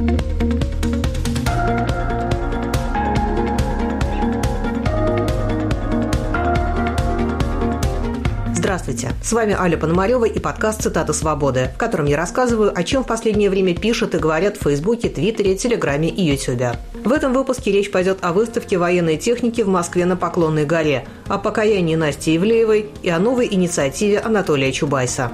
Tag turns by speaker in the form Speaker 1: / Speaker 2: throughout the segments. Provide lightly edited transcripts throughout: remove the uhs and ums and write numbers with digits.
Speaker 1: Здравствуйте, с вами Аля Пономарева и подкаст «Цитаты свободы», в котором я рассказываю, о чем в последнее время пишут и говорят в Фейсбуке, Твиттере, Телеграме и Ютубе. В этом выпуске речь пойдет о выставке военной техники в Москве на Поклонной горе, о покаянии Насти Ивлеевой и о новой инициативе Анатолия Чубайса.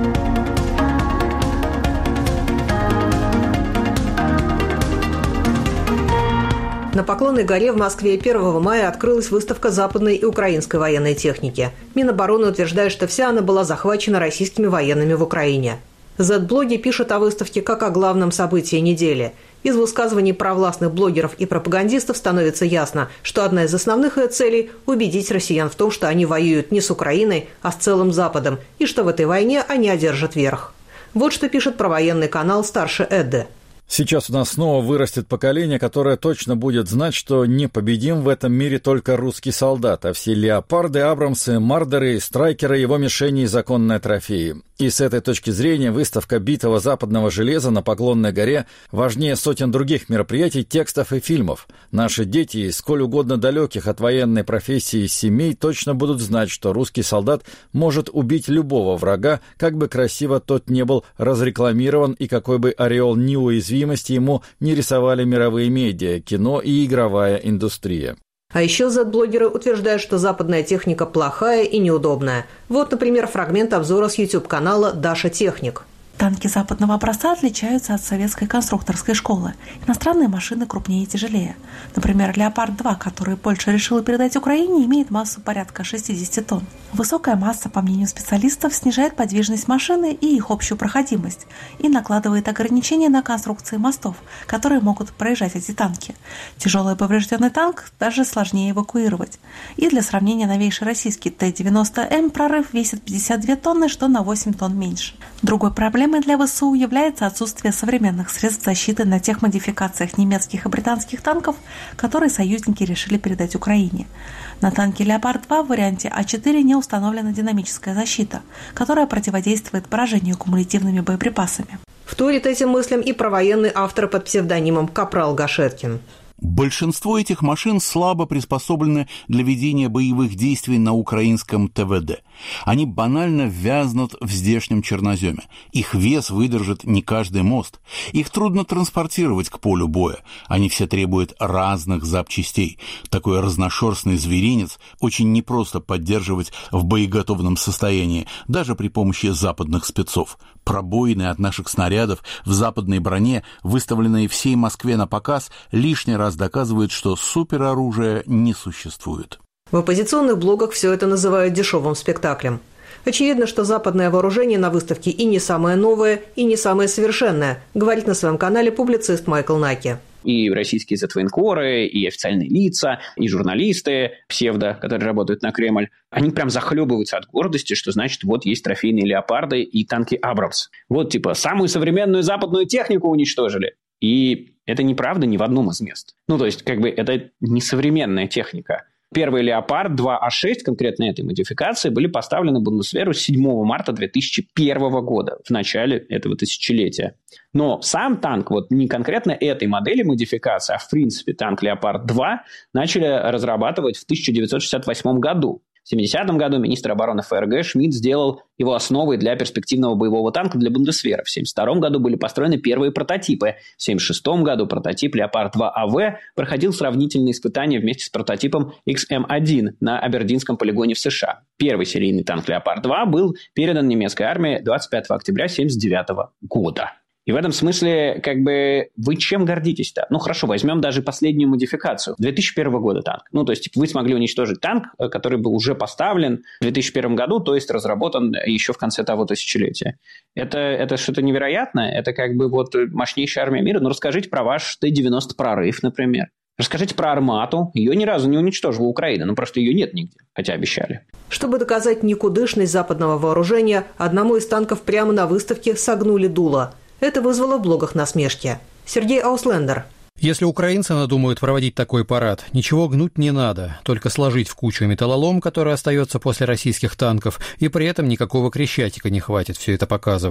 Speaker 1: На Поклонной горе в Москве 1 мая открылась выставка западной и украинской военной техники. Минобороны утверждает, что вся она была захвачена российскими военными в Украине. Z-блоги пишут о выставке как о главном событии недели. Из высказываний провластных блогеров и пропагандистов становится ясно, что одна из основных ее целей – убедить россиян в том, что они воюют не с Украиной, а с целым Западом, и что в этой войне они одержат верх. Вот что пишет провоенный канал «Старше Эдды».
Speaker 2: Сейчас у нас снова вырастет поколение, которое точно будет знать, что непобедим в этом мире только русский солдат, а все леопарды, абрамсы, мардеры и страйкеры его мишени и законные трофеи. И с этой точки зрения выставка битого западного железа на Поклонной горе важнее сотен других мероприятий, текстов и фильмов. Наши дети, из сколь угодно далеких от военной профессии семей, точно будут знать, что русский солдат может убить любого врага, как бы красиво тот не был разрекламирован и какой бы ореол неуязвимости ему не рисовали мировые медиа, кино и игровая индустрия.
Speaker 1: А еще Z-блогеры утверждают, что западная техника плохая и неудобная. Вот, например, фрагмент обзора с YouTube-канала «Даша Техник».
Speaker 3: Танки западного образца отличаются от советской конструкторской школы. Иностранные машины крупнее и тяжелее. Например, «Леопард-2», который Польша решила передать Украине, имеет массу порядка 60 тонн. Высокая масса, по мнению специалистов, снижает подвижность машины и их общую проходимость и накладывает ограничения на конструкции мостов, которые могут проезжать эти танки. Тяжелый поврежденный танк даже сложнее эвакуировать. И для сравнения, новейший российский Т-90М прорыв весит 52 тонны, что на 8 тонн меньше. Другой проблемой для ВСУ является отсутствие современных средств защиты на тех модификациях немецких и британских танков, которые союзники решили передать Украине. На танке «Леопард-2» в варианте А4 не установлена динамическая защита, которая противодействует поражению кумулятивными боеприпасами.
Speaker 1: Вторит этим мыслям и провоенный автор под псевдонимом Капрал Гашеткин.
Speaker 4: Большинство этих машин слабо приспособлены для ведения боевых действий на украинском ТВД. Они банально вязнут в здешнем черноземе. Их вес выдержит не каждый мост. Их трудно транспортировать к полю боя. Они все требуют разных запчастей. Такой разношерстный зверинец очень непросто поддерживать в боеготовном состоянии, даже при помощи западных спецов. Пробоины от наших снарядов в западной броне, выставленные всей Москве на показ, лишний раз доказывают, что супероружия не существует.
Speaker 1: В оппозиционных блогах все это называют дешевым спектаклем. Очевидно, что западное вооружение на выставке и не самое новое, и не самое совершенное, говорит на своем канале публицист Майкл Наки.
Speaker 5: И российские зетвоенкоры, и официальные лица, и журналисты псевдо, которые работают на Кремль, они прям захлебываются от гордости, что значит, вот есть трофейные леопарды и танки Абрамс. Вот типа самую современную западную технику уничтожили. И это неправда ни в одном из мест. То есть как бы это не современная техника. Первый «Леопард» 2А6, конкретно этой модификации, были поставлены Бундесверу 7 марта 2001 года, в начале этого тысячелетия. Но сам танк, вот не конкретно этой модели модификации, а в принципе танк «Леопард-2» начали разрабатывать в 1968 году. В 1970 году министр обороны ФРГ Шмидт сделал его основой для перспективного боевого танка для Бундесвера. В 1972 году были построены первые прототипы. В 1976 году прототип «Леопард-2АВ» проходил сравнительные испытания вместе с прототипом XM-1 на Абердинском полигоне в США. Первый серийный танк «Леопард-2» был передан немецкой армии 25 октября 1979 года. И в этом смысле, как бы, вы чем гордитесь-то? Хорошо, возьмем даже последнюю модификацию. 2001 года танк. То есть, вы смогли уничтожить танк, который был уже поставлен в 2001 году, то есть, разработан еще в конце того тысячелетия. Это что-то невероятное. Это как бы вот мощнейшая армия мира. Расскажите про ваш Т-90 прорыв, например. Расскажите про «Армату». Ее ни разу не уничтожила Украина. Просто ее нет нигде, хотя обещали.
Speaker 1: Чтобы доказать никудышность западного вооружения, одному из танков прямо на выставке согнули дуло. Это вызвало в блогах насмешки. Сергей Ауслендер.
Speaker 6: Если украинцы надумают проводить такой парад, ничего гнуть не надо, только сложить в кучу металлолом, который остается после российских танков, и при этом никакого Крещатика не хватит все это показывать.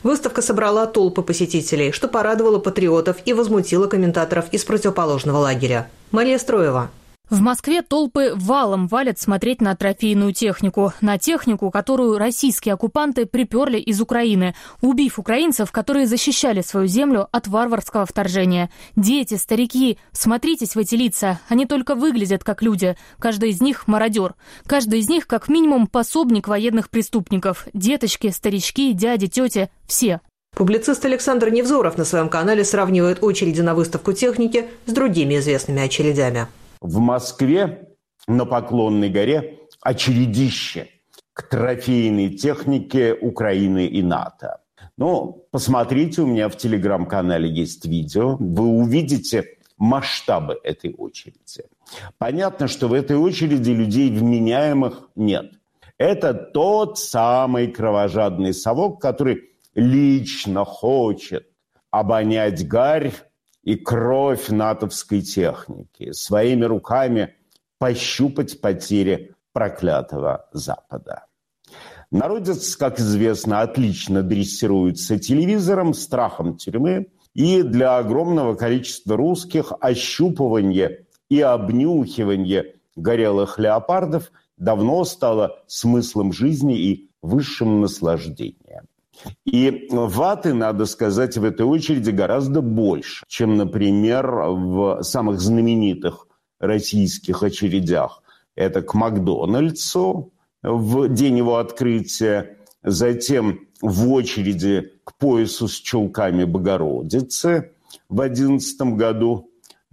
Speaker 1: Выставка собрала толпы посетителей, что порадовало патриотов и возмутило комментаторов из противоположного лагеря. Мария Строева.
Speaker 7: В Москве толпы валом валят смотреть на трофейную технику. На технику, которую российские оккупанты приперли из Украины, убив украинцев, которые защищали свою землю от варварского вторжения. Дети, старики, смотритесь в эти лица. Они только выглядят как люди. Каждый из них мародер. Каждый из них как минимум пособник военных преступников. Деточки, старички, дяди, тети – все.
Speaker 1: Публицист Александр Невзоров на своем канале сравнивает очереди на выставку техники с другими известными очередями.
Speaker 8: В Москве на Поклонной горе очередище к трофейной технике Украины и НАТО. Посмотрите, у меня в телеграм-канале есть видео, вы увидите масштабы этой очереди. Понятно, что в этой очереди людей вменяемых нет. Это тот самый кровожадный совок, который лично хочет обонять гарь и кровь натовской техники, своими руками пощупать потери проклятого Запада. Народец, как известно, отлично дрессируется телевизором, страхом тюрьмы, и для огромного количества русских ощупывание и обнюхивание горелых леопардов давно стало смыслом жизни и высшим наслаждением. И ваты, надо сказать, в этой очереди гораздо больше, чем, например, в самых знаменитых российских очередях. Это к Макдональдсу в день его открытия, затем в очереди к поясу с чулками Богородицы в 2011 году.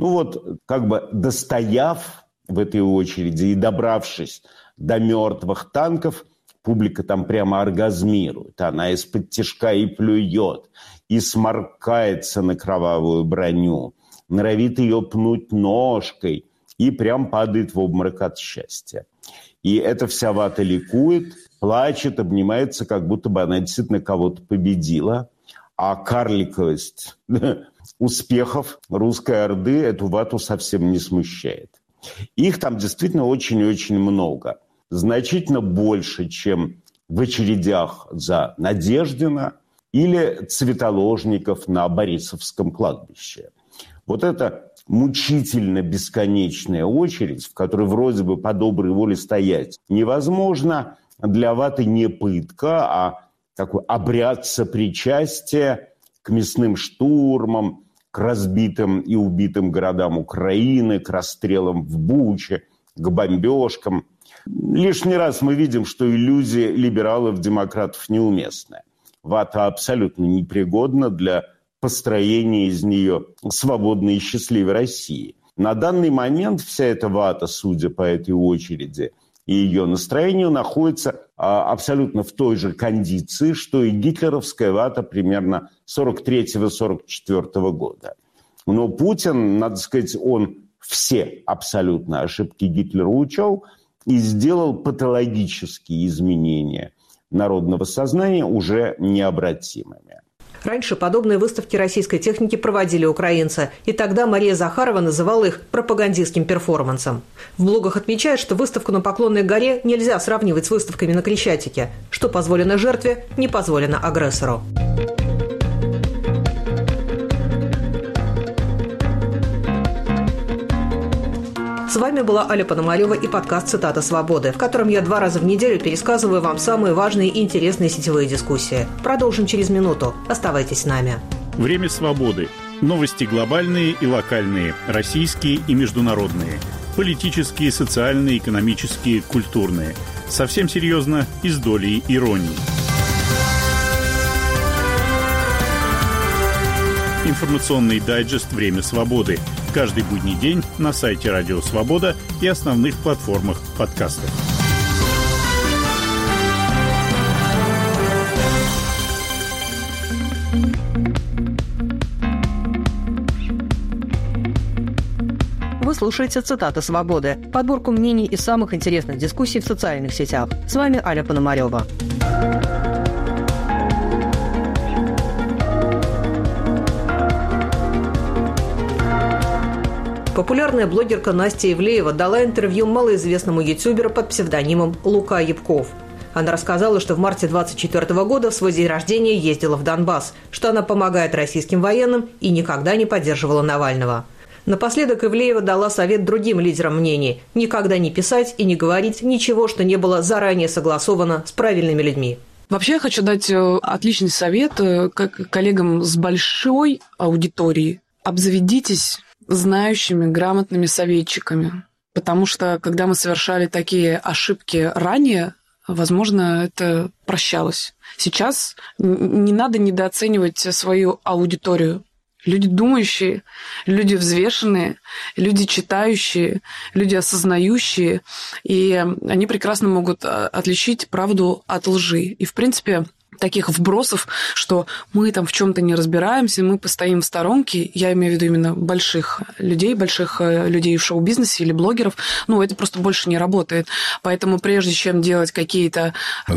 Speaker 8: Достояв в этой очереди и добравшись до мертвых танков, публика там прямо оргазмирует. Она из-под тишка и плюет, и сморкается на кровавую броню, норовит ее пнуть ножкой и прям падает в обморок от счастья. И эта вся вата ликует, плачет, обнимается, как будто бы она действительно кого-то победила. А карликовость успехов русской орды эту вату совсем не смущает. Их там действительно очень-очень много. Значительно больше, чем в очередях за Надеждино или цветоложников на Борисовском кладбище. Вот эта мучительно бесконечная очередь, в которой вроде бы по доброй воле стоять невозможно, для ваты не пытка, а такой обряд сопричастия к мясным штурмам, к разбитым и убитым городам Украины, к расстрелам в Буче, к бомбежкам. Лишний раз мы видим, что иллюзия либералов-демократов неуместная. Вата абсолютно непригодна для построения из нее свободной и счастливой России. На данный момент вся эта вата, судя по этой очереди и ее настроению, находится абсолютно в той же кондиции, что и гитлеровская вата примерно 1943-1944 года. Но Путин, надо сказать, он все абсолютно ошибки Гитлера учел и сделал патологические изменения народного сознания уже необратимыми.
Speaker 1: Раньше подобные выставки российской техники проводили украинцы, и тогда Мария Захарова называла их пропагандистским перформансом. В блогах отмечают, что выставку на Поклонной горе нельзя сравнивать с выставками на Крещатике. Что позволено жертве, не позволено агрессору. С вами была Аля Пономарева и подкаст «Цитата свободы», в котором я 2 раза в неделю пересказываю вам самые важные и интересные сетевые дискуссии. Продолжим через минуту. Оставайтесь с нами.
Speaker 9: Время свободы. Новости глобальные и локальные, российские и международные. Политические, социальные, экономические, культурные. Совсем серьезно и с долей иронии. Информационный дайджест «Время свободы». Каждый будний день на сайте Радио Свобода и основных платформах подкастов.
Speaker 1: Вы слушаете «Цитаты свободы» – подборку мнений из самых интересных дискуссий в социальных сетях. С вами Аля Пономарева. Популярная блогерка Настя Ивлеева дала интервью малоизвестному ютуберу под псевдонимом Лука Ябков. Она рассказала, что в марте 1924 года в свой день рождения ездила в Донбасс, что она помогает российским военным и никогда не поддерживала Навального. Напоследок Ивлеева дала совет другим лидерам мнений – никогда не писать и не говорить ничего, что не было заранее согласовано с правильными людьми.
Speaker 10: Вообще я хочу дать отличный совет коллегам с большой аудиторией. Обзаведитесь знающими, грамотными советчиками. Потому что, когда мы совершали такие ошибки ранее, возможно, это прощалось. Сейчас не надо недооценивать свою аудиторию. Люди думающие, люди взвешенные, люди читающие, люди осознающие, и они прекрасно могут отличить правду от лжи. И, в принципе, таких вбросов, что мы там в чем-то не разбираемся, мы постоим в сторонке, я имею в виду именно больших людей в шоу-бизнесе или блогеров, это просто больше не работает. Поэтому прежде чем делать какие-то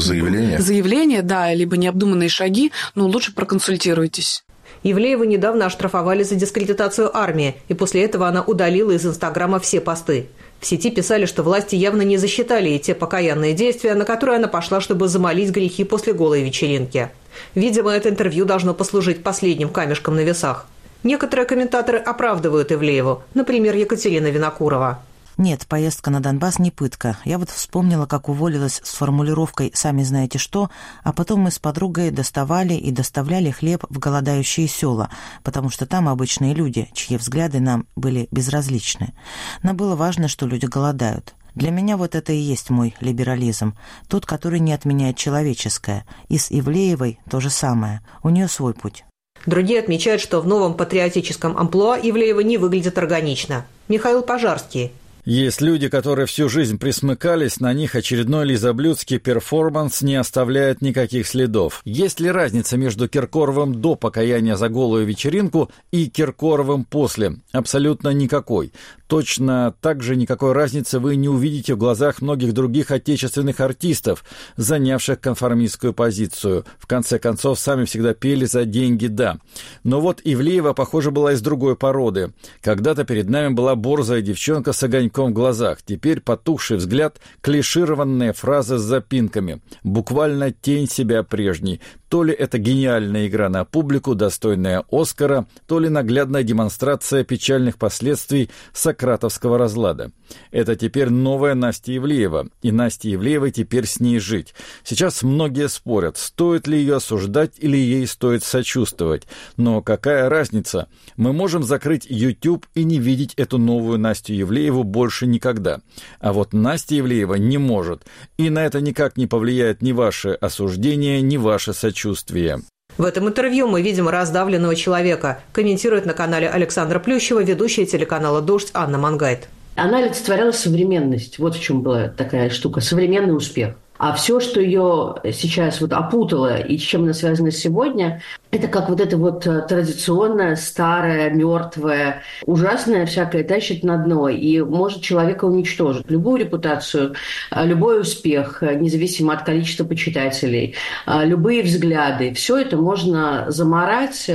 Speaker 10: заявления, да, либо необдуманные шаги, лучше проконсультируйтесь.
Speaker 1: Ивлееву недавно оштрафовали за дискредитацию армии, и после этого она удалила из Инстаграма все посты. В сети писали, что власти явно не засчитали и те покаянные действия, на которые она пошла, чтобы замолить грехи после голой вечеринки. Видимо, это интервью должно послужить последним камешком на весах. Некоторые комментаторы оправдывают Ивлееву, например, Екатерина Винокурова.
Speaker 11: Нет, поездка на Донбасс не пытка. Я вспомнила, как уволилась с формулировкой «сами знаете что», а потом мы с подругой доставали и доставляли хлеб в голодающие села, потому что там обычные люди, чьи взгляды нам были безразличны. Нам было важно, что люди голодают. Для меня это и есть мой либерализм, тот, который не отменяет человеческое. И с Ивлеевой то же самое. У нее свой путь.
Speaker 1: Другие отмечают, что в новом патриотическом амплуа Ивлеева не выглядит органично. Михаил Пожарский.
Speaker 2: Есть люди, которые всю жизнь присмыкались, на них очередной лизоблюдский перформанс не оставляет никаких следов. Есть ли разница между Киркоровым до покаяния за голую вечеринку и Киркоровым после? Абсолютно никакой. Точно так же никакой разницы вы не увидите в глазах многих других отечественных артистов, занявших конформистскую позицию. В конце концов, сами всегда пели за деньги «да». Но Ивлеева, похоже, была из другой породы. Когда-то перед нами была борзая девчонка с огоньком в глазах. Теперь потухший взгляд, клишированные фразы с запинками. Буквально тень себя прежней. То ли это гениальная игра на публику, достойная Оскара, то ли наглядная демонстрация печальных последствий сократовского разлада. Это теперь новая Настя Ивлеева, и Насте Ивлеевой теперь с ней жить. Сейчас многие спорят, стоит ли ее осуждать или ей стоит сочувствовать. Но какая разница? Мы можем закрыть YouTube и не видеть эту новую Настю Ивлееву больше никогда. А Настя Ивлеева не может. И на это никак не повлияет ни ваше осуждение, ни ваше сочувствие.
Speaker 1: В этом интервью мы видим раздавленного человека, комментирует на канале Александра Плющева ведущая телеканала «Дождь» Анна Мангайт.
Speaker 12: Она олицетворяла современность. Вот в чем была такая штука. Современный успех. А все, что ее сейчас опутало и с чем она связана сегодня, это как это традиционное, старое, мертвое, ужасное всякое тащит на дно и может человека уничтожить. Любую репутацию, любой успех, независимо от количества почитателей, любые взгляды, все это можно замарать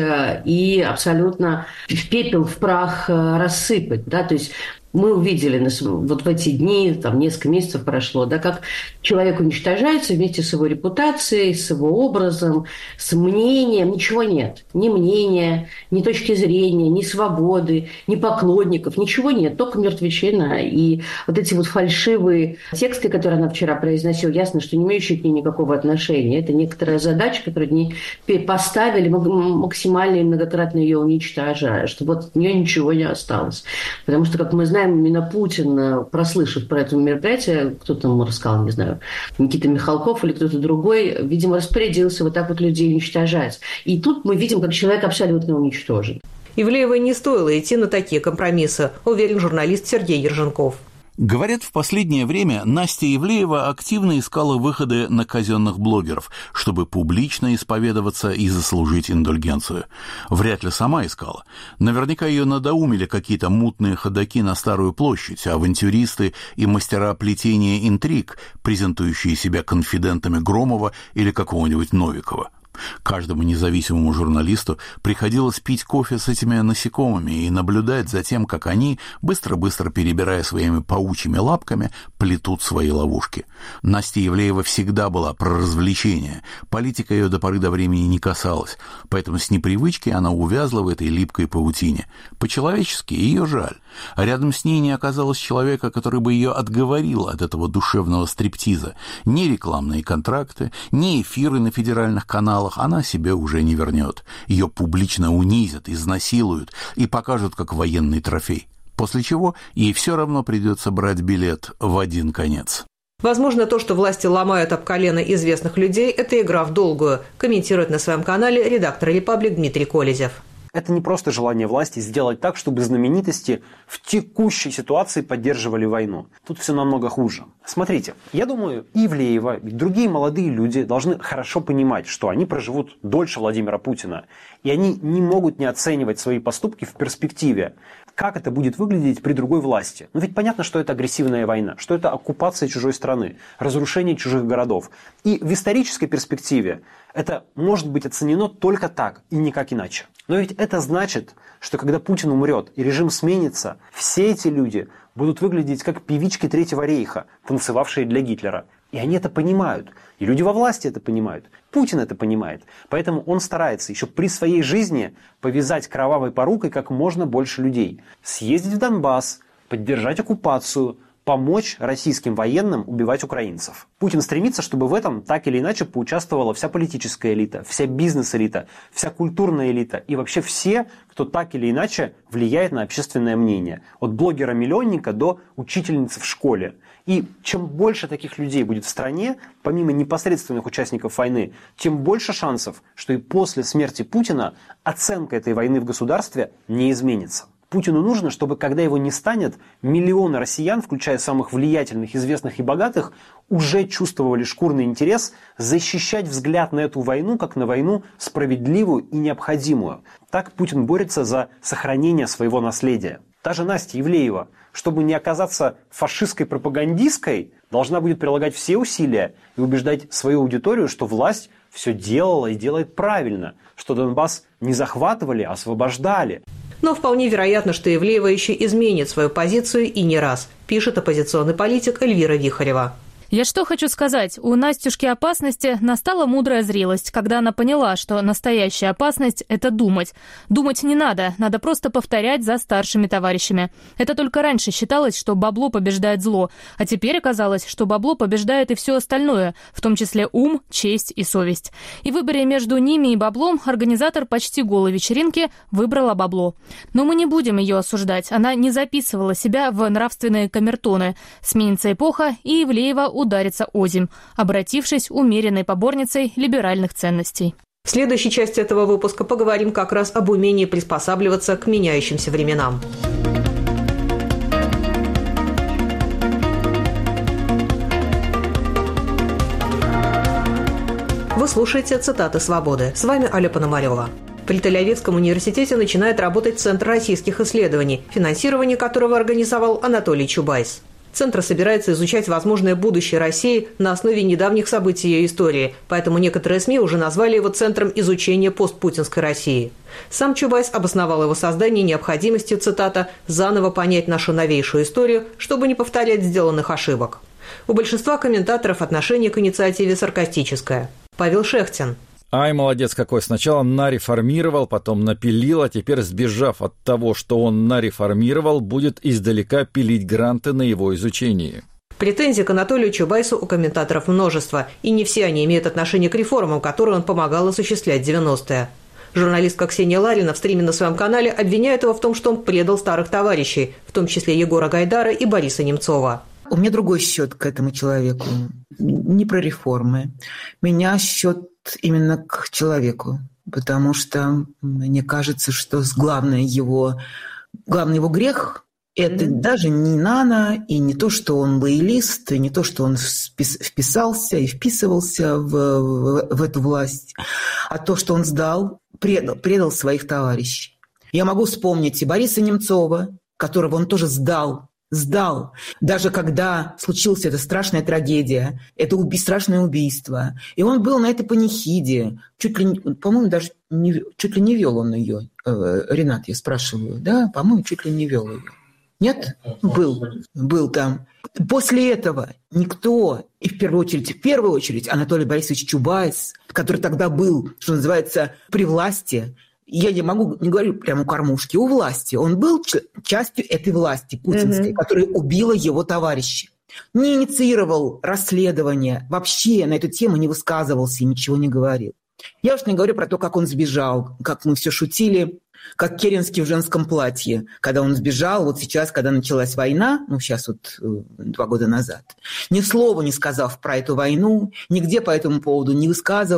Speaker 12: и абсолютно в пепел, в прах рассыпать. Да? То есть мы увидели в эти дни, несколько месяцев прошло, как человек уничтожается вместе с его репутацией, с его образом, с мнением. Ничего нет. Ни мнения, ни точки зрения, ни свободы, ни поклонников. Ничего нет. Только мертвечина. И эти фальшивые тексты, которые она вчера произносила, ясно, что не имеющие к ней никакого отношения. Это некоторая задача, которую они поставили, максимально и многократно ее уничтожая, чтобы от нее ничего не осталось. Потому что, как мы знаем, именно Путин, прослышав про это мероприятие, кто-то ему рассказал, не знаю, Никита Михалков или кто-то другой, видимо, распорядился людей уничтожать. И тут мы видим, как человек абсолютно уничтожен.
Speaker 1: Ивлеевой не стоило идти на такие компромиссы, уверен журналист Сергей Ерженков.
Speaker 4: Говорят, в последнее время Настя Ивлеева активно искала выходы на казенных блогеров, чтобы публично исповедоваться и заслужить индульгенцию. Вряд ли сама искала. Наверняка ее надоумили какие-то мутные ходаки на Старую площадь, авантюристы и мастера плетения интриг, презентующие себя конфидентами Громова или какого-нибудь Новикова. Каждому независимому журналисту приходилось пить кофе с этими насекомыми и наблюдать за тем, как они, быстро-быстро перебирая своими паучьими лапками, плетут свои ловушки. Настя Ивлеева всегда была про развлечения. Политика ее до поры до времени не касалась, поэтому с непривычки она увязла в этой липкой паутине. По-человечески ее жаль. А рядом с ней не оказалось человека, который бы ее отговорил от этого душевного стриптиза. Ни рекламные контракты, ни эфиры на федеральных каналах она себе уже не вернет. Ее публично унизят, изнасилуют и покажут как военный трофей. После чего ей все равно придется брать билет в один конец.
Speaker 1: Возможно, то, что власти ломают об колено известных людей, это игра в долгую, комментирует на своем канале редактор «Репаблик» Дмитрий Колезев.
Speaker 13: Это не просто желание власти сделать так, чтобы знаменитости в текущей ситуации поддерживали войну. Тут все намного хуже. Смотрите, я думаю, Ивлеева и другие молодые люди должны хорошо понимать, что они проживут дольше Владимира Путина. И они не могут не оценивать свои поступки в перспективе. Как это будет выглядеть при другой власти? Ну ведь понятно, что это агрессивная война, что это оккупация чужой страны, разрушение чужих городов. И в исторической перспективе это может быть оценено только так и никак иначе. Но ведь это значит, что когда Путин умрет и режим сменится, все эти люди будут выглядеть как певички Третьего рейха, танцевавшие для Гитлера. И они это понимают. И люди во власти это понимают. Путин это понимает. Поэтому он старается еще при своей жизни повязать кровавой порукой как можно больше людей. Съездить в Донбасс, поддержать оккупацию, помочь российским военным убивать украинцев. Путин стремится, чтобы в этом так или иначе поучаствовала вся политическая элита, вся бизнес-элита, вся культурная элита и вообще все, кто так или иначе влияет на общественное мнение. От блогера-миллионника до учительницы в школе. И чем больше таких людей будет в стране, помимо непосредственных участников войны, тем больше шансов, что и после смерти Путина оценка этой войны в государстве не изменится. Путину нужно, чтобы, когда его не станет, миллионы россиян, включая самых влиятельных, известных и богатых, уже чувствовали шкурный интерес защищать взгляд на эту войну как на войну справедливую и необходимую. Так Путин борется за сохранение своего наследия. Та же Настя Ивлеева, чтобы не оказаться фашистской пропагандисткой, должна будет прилагать все усилия и убеждать свою аудиторию, что власть все делала и делает правильно, что Донбасс не захватывали, а освобождали.
Speaker 1: Но вполне вероятно, что Ивлеева еще изменит свою позицию и не раз, пишет оппозиционный политик Эльвира Вихарева.
Speaker 7: Я что хочу сказать, у Настюшки опасности настала мудрая зрелость, когда она поняла, что настоящая опасность – это думать. Думать не надо, надо просто повторять за старшими товарищами. Это только раньше считалось, что бабло побеждает зло, а теперь оказалось, что бабло побеждает и все остальное, в том числе ум, честь и совесть. И в выборе между ними и баблом организатор почти голой вечеринки выбрала бабло. Но мы не будем ее осуждать, она не записывала себя в нравственные камертоны. Сменится эпоха, и Ивлеева ударится озимь, обратившись умеренной поборницей либеральных ценностей.
Speaker 1: В следующей части этого выпуска поговорим как раз об умении приспосабливаться к меняющимся временам. Вы слушаете «Цитаты свободы». С вами Аля Пономарева. При Тель-Авивском университете начинает работать Центр российских исследований, финансирование которого организовал Анатолий Чубайс. Центр собирается изучать возможное будущее России на основе недавних событий ее истории, поэтому некоторые СМИ уже назвали его Центром изучения постпутинской России. Сам Чубайс обосновал его создание необходимостью, цитата, «заново понять нашу новейшую историю, чтобы не повторять сделанных ошибок». У большинства комментаторов отношение к инициативе саркастическое. Павел Шехтин.
Speaker 2: Ай, молодец какой. Сначала нареформировал, потом напилил, а теперь, сбежав от того, что он нареформировал, будет издалека пилить гранты на его изучении.
Speaker 1: Претензий к Анатолию Чубайсу у комментаторов множество, и не все они имеют отношение к реформам, которые он помогал осуществлять в 90-е. Журналистка Ксения Ларина в стриме на своем канале обвиняет его в том, что он предал старых товарищей, в том числе Егора Гайдара и Бориса Немцова.
Speaker 14: У меня другой счет к этому человеку. Не про реформы. У меня счет именно к человеку. Потому что мне кажется, что главный его грех – это даже не нано, и не то, что он лоялист, и не то, что он вписался и вписывался в эту власть, а то, что он предал своих товарищей. Я могу вспомнить и Бориса Немцова, которого он тоже сдал сдал. Даже когда случилась эта страшная трагедия, это страшное убийство. И он был на этой панихиде. По-моему, даже чуть ли не вел он ее. Ренат, я спрашиваю. Да, по-моему, чуть ли не вел ее. Нет? Был там. После этого никто, и в первую очередь Анатолий Борисович Чубайс, который тогда был, что называется, при власти, я не говорю прямо у кормушки, у власти. Он был частью этой власти путинской, которая убила его товарища. Не инициировал расследование, вообще на эту тему не высказывался и ничего не говорил. Я уж не говорю про то, как он сбежал, как мы все шутили, как Керенский в женском платье, когда он сбежал, вот сейчас, когда началась война, сейчас 2 года назад, ни слова не сказав про эту войну, нигде по этому поводу не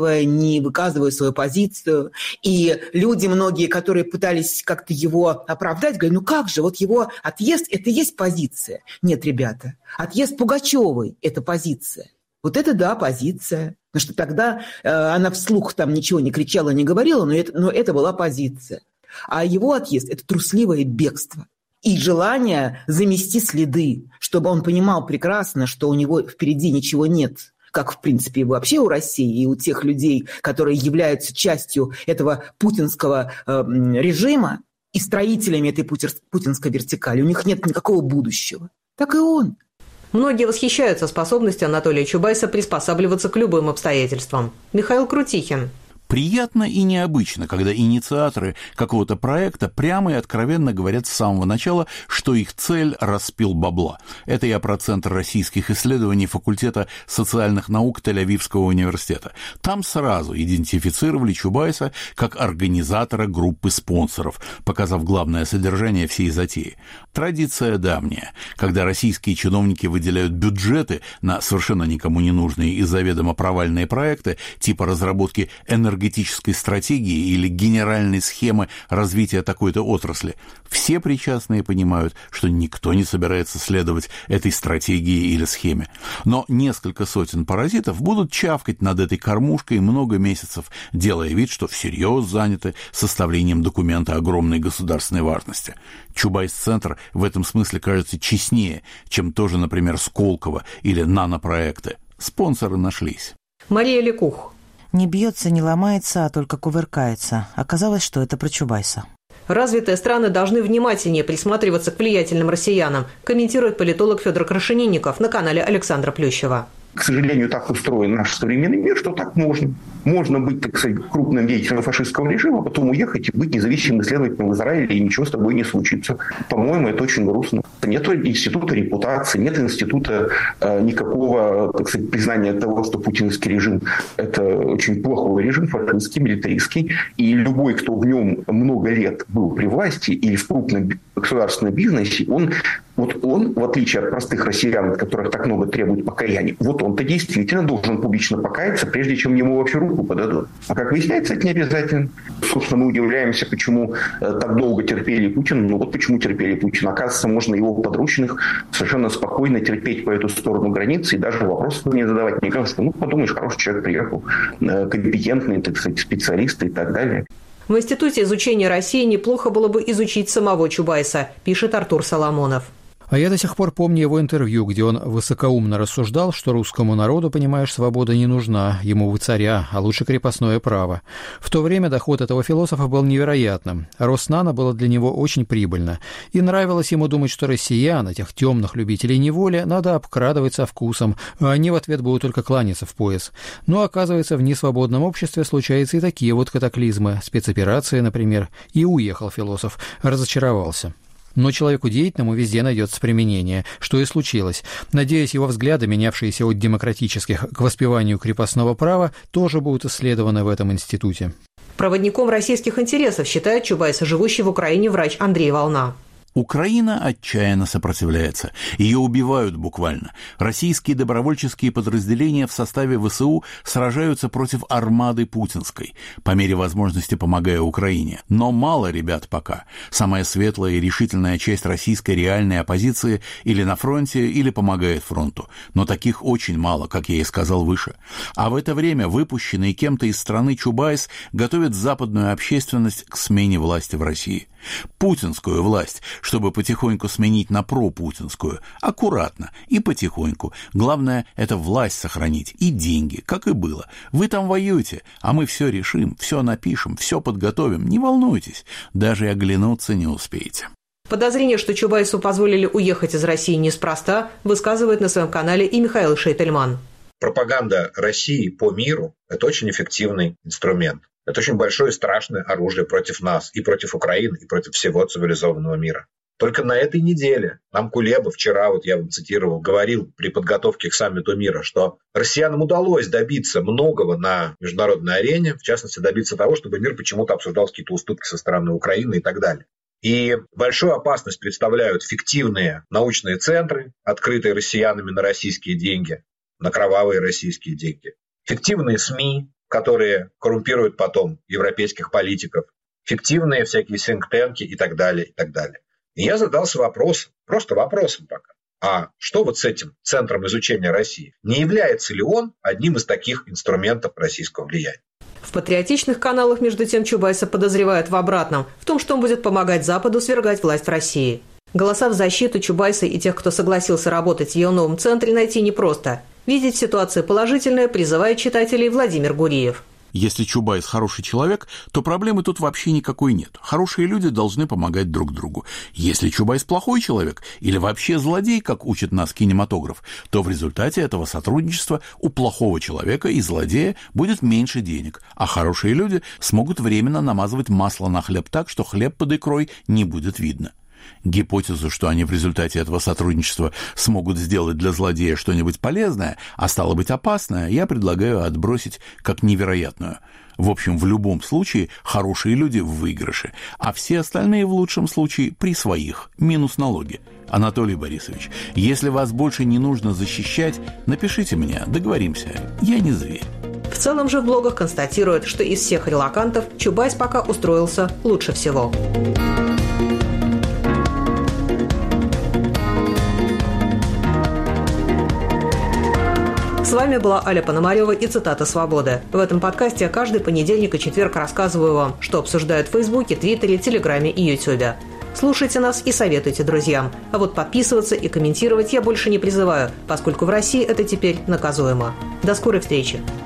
Speaker 14: выказывая свою позицию. И люди многие, которые пытались как-то его оправдать, говорят, как же, вот его отъезд – это и есть позиция. Нет, ребята, отъезд Пугачевой – это позиция. Вот это, да, позиция. Потому что тогда она вслух там ничего не кричала, не говорила, но это была позиция. А его отъезд – это трусливое бегство и желание замести следы, чтобы он понимал прекрасно, что у него впереди ничего нет, как, в принципе, вообще у России и у тех людей, которые являются частью этого путинского режима и строителями этой путинской вертикали. У них нет никакого будущего. Так и он.
Speaker 1: Многие восхищаются способностью Анатолия Чубайса приспосабливаться к любым обстоятельствам. Михаил Крутихин.
Speaker 4: Приятно и необычно, когда инициаторы какого-то проекта прямо и откровенно говорят с самого начала, что их цель – распил бабла. Это я про Центр российских исследований факультета социальных наук Тель-Авивского университета. Там сразу идентифицировали Чубайса как организатора группы спонсоров, показав главное содержание всей затеи. Традиция давняя, когда российские чиновники выделяют бюджеты на совершенно никому не нужные и заведомо провальные проекты, типа разработки энергетической стратегии или генеральной схемы развития такой-то отрасли. Все причастные понимают, что никто не собирается следовать этой стратегии или схеме. Но несколько сотен паразитов будут чавкать над этой кормушкой много месяцев, делая вид, что всерьез заняты составлением документа огромной государственной важности. Чубайс-центр в этом смысле кажется честнее, чем тоже, например, Сколково или нанопроекты. Спонсоры нашлись.
Speaker 1: Мария Лекух.
Speaker 11: Не бьется, не ломается, а только кувыркается. Оказалось, что это про Чубайса.
Speaker 1: Развитые страны должны внимательнее присматриваться к влиятельным россиянам, комментирует политолог Федор Крашенинников на канале Александра Плющева.
Speaker 15: К сожалению, так устроен наш современный мир, что так можно. Можно быть, так сказать, крупным деятелем фашистского режима, а потом уехать и быть независимым исследователем в Израиле, и ничего с тобой не случится. По-моему, это очень грустно. Нет института репутации, нет института никакого, так сказать, признания того, что путинский режим – это очень плохой режим, фашистский, милитаристский. И любой, кто в нем много лет был при власти или в крупном государственном бизнесе, он, в отличие от простых россиян, от которых так много требует покаяния, вот он-то действительно должен публично покаяться, прежде чем ему вообще руку подадут. А как выясняется, это не обязательно. Собственно, мы удивляемся, почему так долго терпели Путина. Ну вот почему терпели Путина. Оказывается, можно его подручных совершенно спокойно терпеть по эту сторону границы и даже вопросов не задавать. Мне кажется, подумаешь, хороший человек приехал, компетентный, так сказать, специалисты и так далее.
Speaker 1: В Институте изучения России неплохо было бы изучить самого Чубайса, пишет Артур Соломонов.
Speaker 6: А я до сих пор помню его интервью, где он высокоумно рассуждал, что русскому народу, понимаешь, свобода не нужна, ему бы царя, а лучше крепостное право. В то время доход этого философа был невероятным. Рост нано было для него очень прибыльно. И нравилось ему думать, что россиян, этих темных любителей неволи, надо обкрадывать со вкусом, а они в ответ будут только кланяться в пояс. Но, оказывается, в несвободном обществе случаются и такие вот катаклизмы, спецоперации, например. И уехал философ, разочаровался. Но человеку деятельному везде найдется применение, что и случилось. Надеюсь, его взгляды, менявшиеся от демократических к воспеванию крепостного права, тоже будут исследованы в этом институте.
Speaker 1: Проводником российских интересов считает Чубайса живущий в Украине врач Андрей Волна.
Speaker 4: Украина отчаянно сопротивляется. Ее убивают буквально. Российские добровольческие подразделения в составе ВСУ сражаются против армады путинской, по мере возможности помогая Украине. Но мало ребят пока. Самая светлая и решительная часть российской реальной оппозиции или на фронте, или помогает фронту. Но таких очень мало, как я и сказал выше. А в это время выпущенный кем-то из страны Чубайс готовит западную общественность к смене власти в России. Путинскую власть, чтобы потихоньку сменить на пропутинскую, аккуратно и потихоньку. Главное – это власть сохранить и деньги, как и было. Вы там воюете, а мы все решим, все напишем, все подготовим. Не волнуйтесь, даже и оглянуться не успеете.
Speaker 1: Подозрение, что Чубайсу позволили уехать из России неспроста, высказывает на своем канале и Михаил Шейтельман.
Speaker 16: Пропаганда России по миру – это очень эффективный инструмент. Это очень большое и страшное оружие против нас, и против Украины, и против всего цивилизованного мира. Только на этой неделе нам Кулеба вчера, я вам цитировал, говорил при подготовке к саммиту мира, что россиянам удалось добиться многого на международной арене, в частности, добиться того, чтобы мир почему-то обсуждал какие-то уступки со стороны Украины и так далее. И большую опасность представляют фиктивные научные центры, открытые россиянами на российские деньги, на кровавые российские деньги. Фиктивные СМИ, которые коррумпируют потом европейских политиков. Фиктивные всякие think-танки и так далее, и так далее. И я задался вопросом, просто вопросом пока. А что с этим центром изучения России? Не является ли он одним из таких инструментов российского влияния?
Speaker 1: В патриотичных каналах, между тем, Чубайса подозревают в обратном, в том, что он будет помогать Западу свергать власть в России. Голоса в защиту Чубайса и тех, кто согласился работать в ее новом центре, найти непросто. Видеть ситуацию положительное призывает читателей Владимир Гуриев.
Speaker 4: Если Чубайс хороший человек, то проблемы тут вообще никакой нет. Хорошие люди должны помогать друг другу. Если Чубайс плохой человек или вообще злодей, как учит нас кинематограф, то в результате этого сотрудничества у плохого человека и злодея будет меньше денег, а хорошие люди смогут временно намазывать масло на хлеб так, что хлеб под икрой не будет видно. Гипотезу, что они в результате этого сотрудничества смогут сделать для злодея что-нибудь полезное, а стало быть опасное, я предлагаю отбросить как невероятную. В общем, в любом случае хорошие люди в выигрыше, а все остальные в лучшем случае при своих, минус налоги. Анатолий Борисович, если вас больше не нужно защищать, напишите мне, договоримся, я не зверь.
Speaker 1: В целом же в блогах констатируют, что из всех релокантов Чубайс пока устроился лучше всего. С вами была Аля Пономарева и цитата «Свободы». В этом подкасте я каждый понедельник и четверг рассказываю вам, что обсуждают в Фейсбуке, Твиттере, Телеграме и Ютубе. Слушайте нас и советуйте друзьям. А вот подписываться и комментировать я больше не призываю, поскольку в России это теперь наказуемо. До скорой встречи!